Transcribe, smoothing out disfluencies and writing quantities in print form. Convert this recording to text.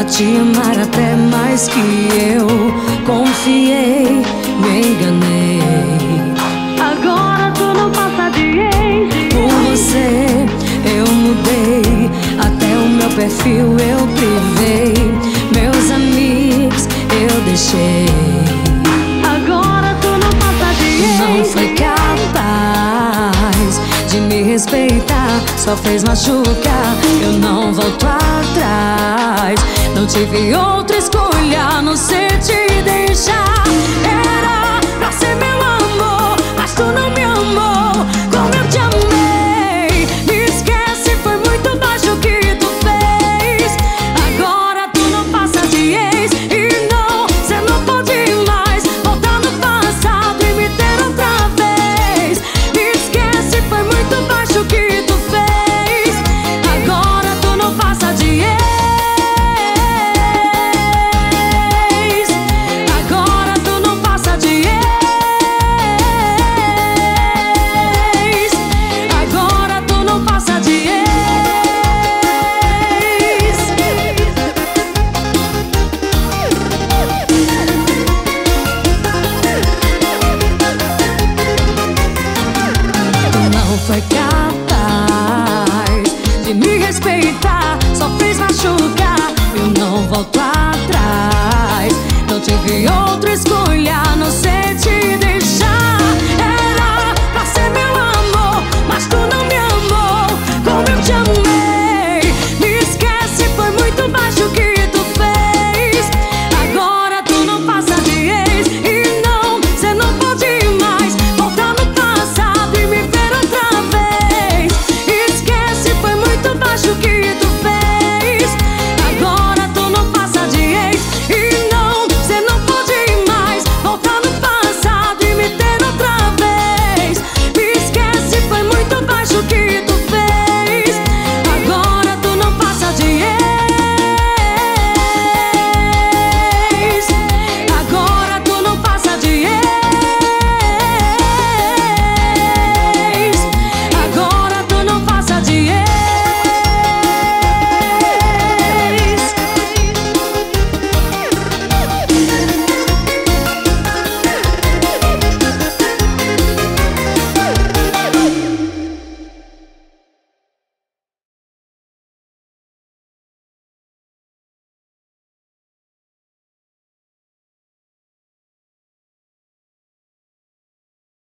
a te amar até mais que eu. Confiei, me enganei. Agora tu não passa de ex. Por você eu mudei, até o meu perfil eu privei. Meus amigos eu deixei. Agora tu não passa de ex. Não foi capaz de me respeitar, só fez machucar. Eu não volto atrás. Não tive outra escolha a não ser te deixar. Era pra ser meu amor, mas tu não me amou como eu te amei. Me esquece, foi muito baixo o que tu fez. Agora tu não passa de ex. E não, cê não pode mais voltar no passado e me ter outra vez. Me esquece, foi muito baixo o que tu fez. Agora tu não passa de ex. Agora tu não passa de ex. Agora tu não passa de ex. Tu não foi capaz de me respeitar, só fez machucar. Eu não volto